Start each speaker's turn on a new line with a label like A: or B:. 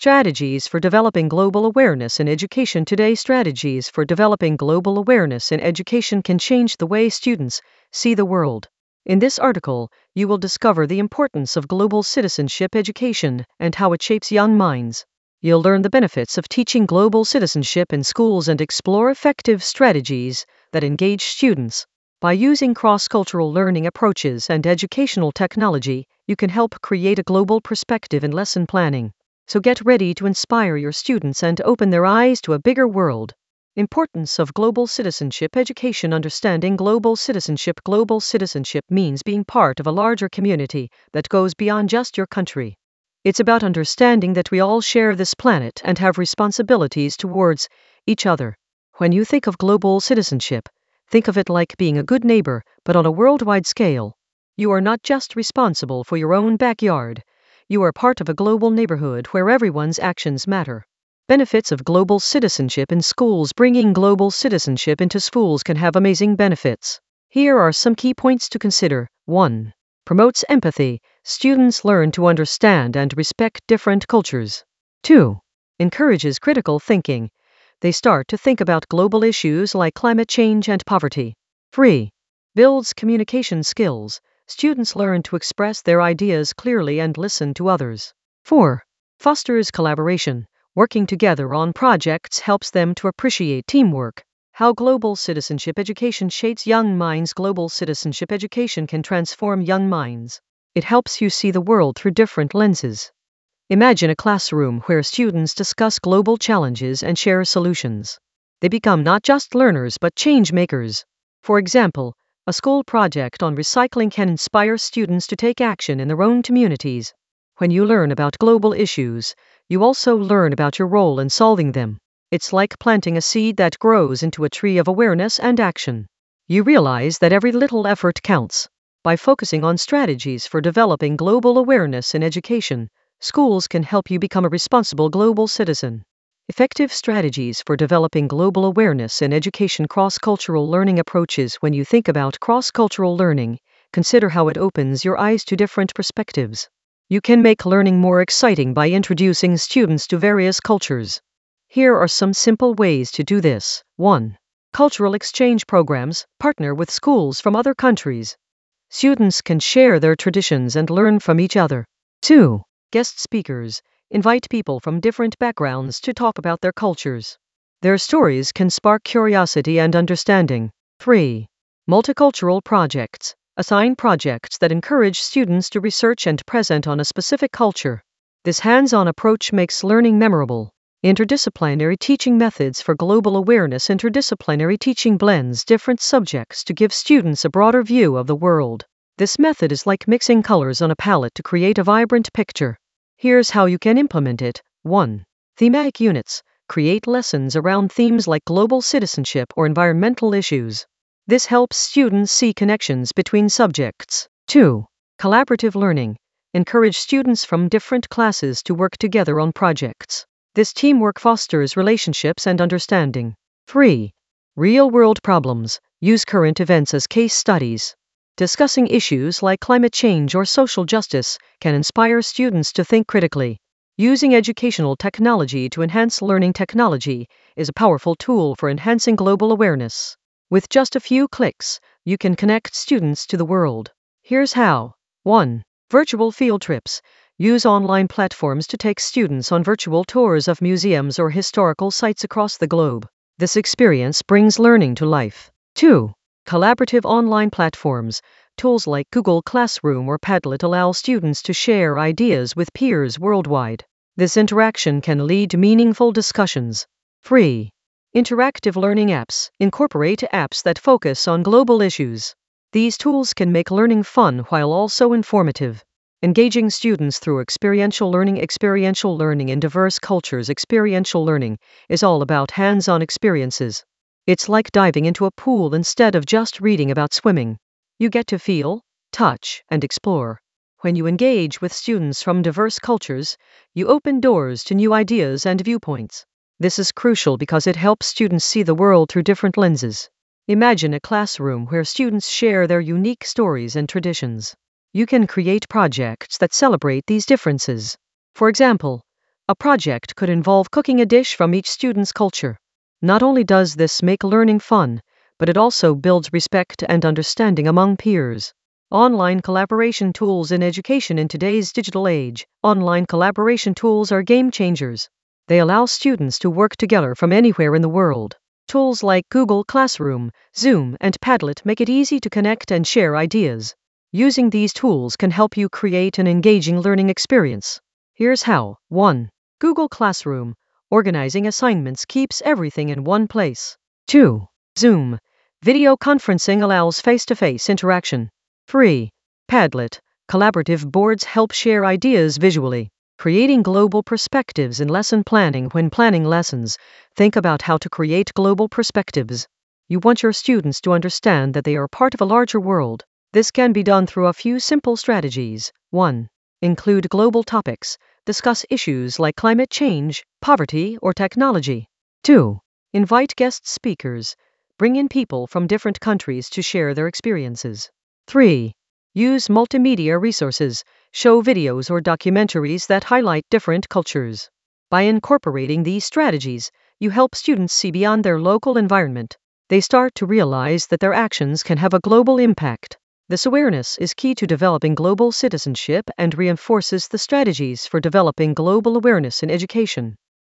A: Strategies for developing global awareness in education today. Strategies for developing global awareness in education can change the way students see the world. In this article, you will discover the importance of global citizenship education and how it shapes young minds. You'll learn the benefits of teaching global citizenship in schools and explore effective strategies that engage students. By using cross-cultural learning approaches and educational technology, you can help create a global perspective in lesson planning. So get ready to inspire your students and open their eyes to a bigger world. Importance of global citizenship education. Understanding global citizenship. Global citizenship means being part of a larger community that goes beyond just your country. It's about understanding that we all share this planet and have responsibilities towards each other. When you think of global citizenship, think of it like being a good neighbor, but on a worldwide scale. You are not just responsible for your own backyard. You are part of a global neighborhood where everyone's actions matter. Benefits of global citizenship in schools. Bringing global citizenship into schools can have amazing benefits. Here are some key points to consider. 1. Promotes empathy. Students learn to understand and respect different cultures. 2. Encourages critical thinking. They start to think about global issues like climate change and poverty. 3. Builds communication skills. Students learn to express their ideas clearly and listen to others. 4. Fosters collaboration. Working together on projects helps them to appreciate teamwork. How global citizenship education shapes young minds. Global citizenship education can transform young minds. It helps you see the world through different lenses. Imagine a classroom where students discuss global challenges and share solutions. They become not just learners but change makers. For example, a school project on recycling can inspire students to take action in their own communities. When you learn about global issues, you also learn about your role in solving them. It's like planting a seed that grows into a tree of awareness and action. You realize that every little effort counts. By focusing on strategies for developing global awareness in education, schools can help you become a responsible global citizen. Effective strategies for developing global awareness in education. Cross-cultural learning approaches. When you think about cross-cultural learning, consider how it opens your eyes to different perspectives. You can make learning more exciting by introducing students to various cultures. Here are some simple ways to do this. 1. Cultural exchange programs. Partner with schools from other countries. Students can share their traditions and learn from each other. 2. Guest speakers. Invite people from different backgrounds to talk about their cultures. Their stories can spark curiosity and understanding. 3. Multicultural projects. Assign projects that encourage students to research and present on a specific culture. This hands-on approach makes learning memorable. Interdisciplinary teaching methods for global awareness. Interdisciplinary teaching blends different subjects to give students a broader view of the world. This method is like mixing colors on a palette to create a vibrant picture. Here's how you can implement it. 1. Thematic units. Create lessons around themes like global citizenship or environmental issues. This helps students see connections between subjects. 2. Collaborative learning. Encourage students from different classes to work together on projects. This teamwork fosters relationships and understanding. 3. Real-world problems. Use current events as case studies. Discussing issues like climate change or social justice can inspire students to think critically. Using educational technology to enhance learning. Technology is a powerful tool for enhancing global awareness. With just a few clicks, you can connect students to the world. Here's how. 1. Virtual field trips. Use online platforms to take students on virtual tours of museums or historical sites across the globe. This experience brings learning to life. 2. Collaborative online platforms. Tools like Google Classroom or Padlet allow students to share ideas with peers worldwide. This interaction can lead to meaningful discussions. 3. Interactive learning apps. Incorporate apps that focus on global issues. These tools can make learning fun while also informative. Engaging students through experiential learning. Experiential learning in diverse cultures. Experiential learning is all about hands-on experiences. It's like diving into a pool instead of just reading about swimming. You get to feel, touch, and explore. When you engage with students from diverse cultures, you open doors to new ideas and viewpoints. This is crucial because it helps students see the world through different lenses. Imagine a classroom where students share their unique stories and traditions. You can create projects that celebrate these differences. For example, A project could involve cooking a dish from each student's culture. Not only does this make learning fun, but it also builds respect and understanding among peers. Online collaboration tools in education in today's digital age. Online collaboration tools are game changers. They allow students to work together from anywhere in the world. Tools like Google Classroom, Zoom, and Padlet make it easy to connect and share ideas. Using these tools can help you create an engaging learning experience. Here's how. 1. Google Classroom. Organizing assignments keeps everything in one place. 2. Zoom. Video conferencing allows face-to-face interaction. 3. Padlet. Collaborative boards help share ideas visually. Creating global perspectives in lesson planning. When planning lessons, think about how to create global perspectives. You want your students to understand that they are part of a larger world. This can be done through a few simple strategies. 1. Include global topics. Discuss issues like climate change, poverty, or technology. 2. Invite guest speakers. Bring in people from different countries to share their experiences. 3. Use multimedia resources. Show videos or documentaries that highlight different cultures. By incorporating these strategies, you help students see beyond their local environment. They start to realize that their actions can have a global impact. This awareness is key to developing global citizenship and reinforces the strategies for developing global awareness in education.